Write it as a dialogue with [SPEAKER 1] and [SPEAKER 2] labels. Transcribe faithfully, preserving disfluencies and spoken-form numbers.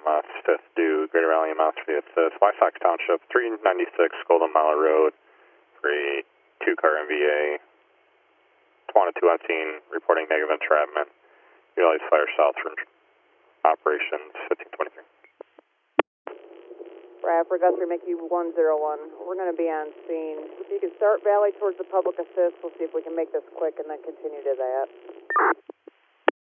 [SPEAKER 1] M S, fifth due, Greater Valley M S, via assist, Wysox Township, three ninety-six Golden Mile Road, three, two car M V A, Tawana two on scene, reporting negative entrapment. Utilize fire south from operations fifteen twenty-three.
[SPEAKER 2] Bradford, Guthrie, make you one zero one. We're going to be on scene. If you can start Valley towards the public assist, we'll see if we can make this quick and then continue to that.